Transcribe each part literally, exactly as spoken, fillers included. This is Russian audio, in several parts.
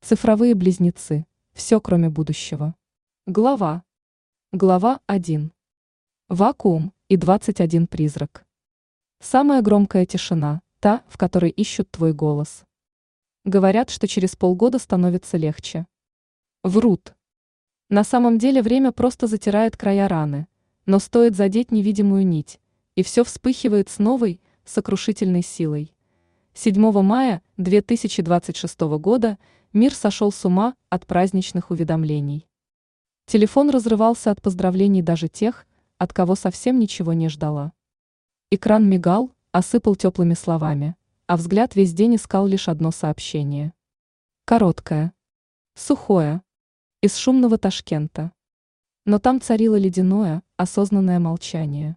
Цифровые близнецы. Все, кроме будущего. Глава. Глава один. Вакуум и двадцать один призрак. Самая громкая тишина, та, в которой ищут твой голос. Говорят, что через полгода становится легче. Врут. На самом деле время просто затирает края раны, но стоит задеть невидимую нить, и все вспыхивает с новой, сокрушительной силой. седьмого мая две тысячи двадцать шестого года мир сошел с ума от праздничных уведомлений. Телефон разрывался от поздравлений даже тех, от кого совсем ничего не ждала. Экран мигал, осыпал теплыми словами, а взгляд весь день искал лишь одно сообщение. Короткое. Сухое. Из шумного Ташкента. Но там царило ледяное, осознанное молчание.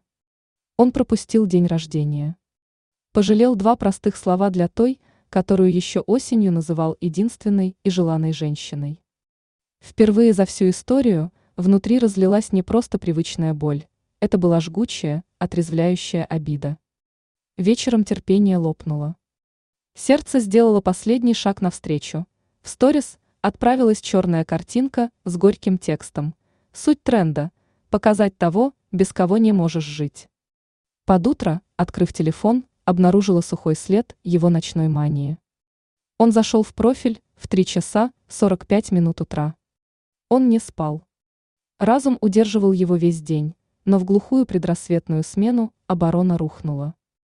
Он пропустил день рождения. Пожалел два простых слова для той, которую еще осенью называл единственной и желанной женщиной. Впервые за всю историю внутри разлилась не просто привычная боль, это была жгучая, отрезвляющая обида. Вечером терпение лопнуло. Сердце сделало последний шаг навстречу. В сторис отправилась черная картинка с горьким текстом. Суть тренда – показать того, без кого не можешь жить. Под утро, открыв телефон, обнаружила сухой след его ночной мании. Он зашел в профиль в три часа сорок пять минут утра. Он не спал. Разум удерживал его весь день, но в глухую предрассветную смену оборона рухнула.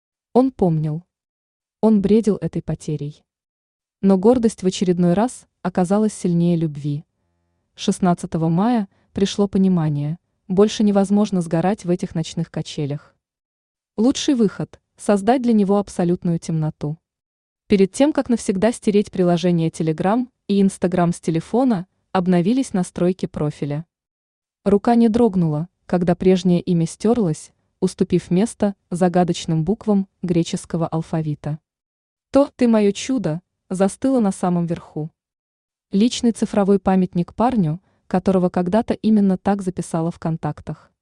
Он помнил. Он бредил этой потерей. Но гордость в очередной раз оказалась сильнее любви. шестнадцатого мая пришло понимание, больше невозможно сгорать в этих ночных качелях. Лучший выход – создать для него абсолютную темноту. Перед тем, как навсегда стереть приложение Telegram и Instagram с телефона, обновились настройки профиля. Рука не дрогнула, когда прежнее имя стерлось, уступив место загадочным буквам греческого алфавита. То «Ты мое чудо» застыло на самом верху. Личный цифровой памятник парню, которого когда-то именно так записала в контактах.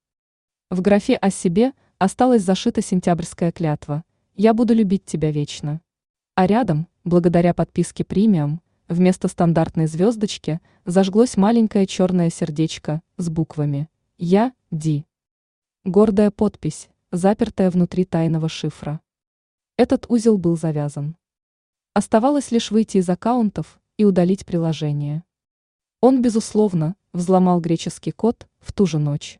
В графе «О себе» осталась зашита сентябрьская клятва «Я буду любить тебя вечно». А рядом, благодаря подписке премиум, вместо стандартной звездочки зажглось маленькое черное сердечко с буквами «Я, Ди». Гордая подпись, запертая внутри тайного шифра. Этот узел был завязан. Оставалось лишь выйти из аккаунтов и удалить приложение. Он, безусловно, взломал греческий код в ту же ночь.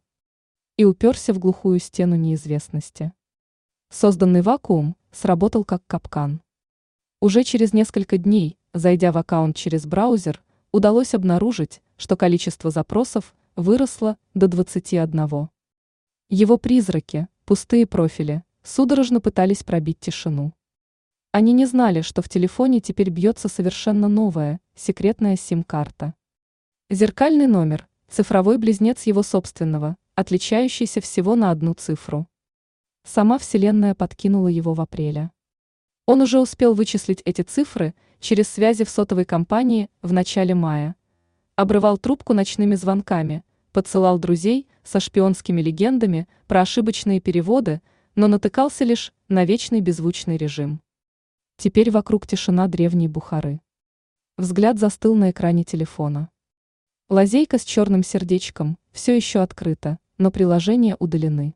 И уперся в глухую стену неизвестности. Созданный вакуум сработал как капкан. Уже через несколько дней, зайдя в аккаунт через браузер, удалось обнаружить, что количество запросов выросло до двадцати одного. Его призраки, пустые профили, судорожно пытались пробить тишину. Они не знали, что в телефоне теперь бьется совершенно новая, секретная сим-карта. Зеркальный номер, цифровой близнец его собственного, отличающийся всего на одну цифру. Сама Вселенная подкинула его в апреле. Он уже успел вычислить эти цифры через связи в сотовой компании в начале мая. Обрывал трубку ночными звонками, подсылал друзей со шпионскими легендами про ошибочные переводы, но натыкался лишь на вечный беззвучный режим. Теперь вокруг тишина древней Бухары. Взгляд застыл на экране телефона. Лазейка с черным сердечком все еще открыта, но приложения удалены.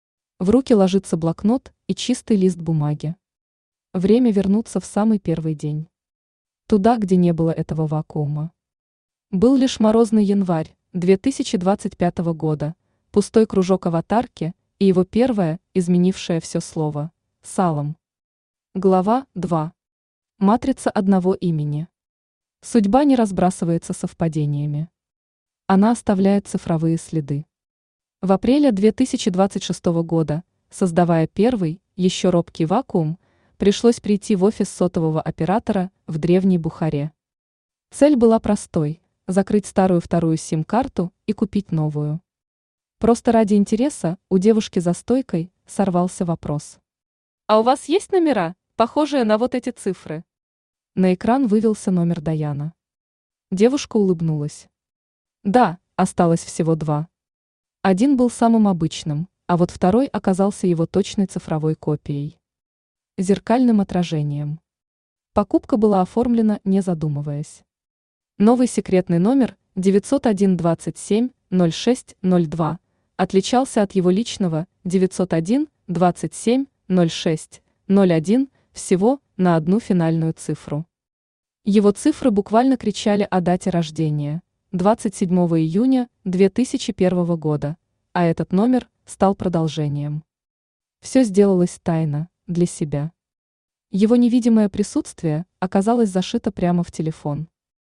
В руки ложится блокнот и чистый лист бумаги. Время вернуться в самый первый день. Туда, где не было этого вакуума. Был лишь морозный январь две тысячи двадцать пятого года, пустой кружок аватарки и его первое, изменившее все слово – Салом. Глава два. Матрица одного имени. Судьба не разбрасывается совпадениями. Она оставляет цифровые следы. В апреле две тысячи двадцать шестого года, создавая первый, еще робкий вакуум, пришлось прийти в офис сотового оператора в древней Бухаре. Цель была простой – закрыть старую вторую сим-карту и купить новую. Просто ради интереса у девушки за стойкой сорвался вопрос. «А у вас есть номера, похожие на вот эти цифры?» На экран вывелся номер Даяна. Девушка улыбнулась. Да, осталось всего два. Один был самым обычным, а вот второй оказался его точной цифровой копией. Зеркальным отражением. Покупка была оформлена, не задумываясь. Новый секретный номер девятьсот один двадцать семь ноль шесть ноль два отличался от его личного девятьсот один двадцать семь ноль шесть ноль один всего на одну финальную цифру. Его цифры буквально кричали о дате рождения – двадцать седьмого июня две тысячи первого года, а этот номер стал продолжением. Все сделалось тайно, для себя. Его невидимое присутствие оказалось зашито прямо в телефон.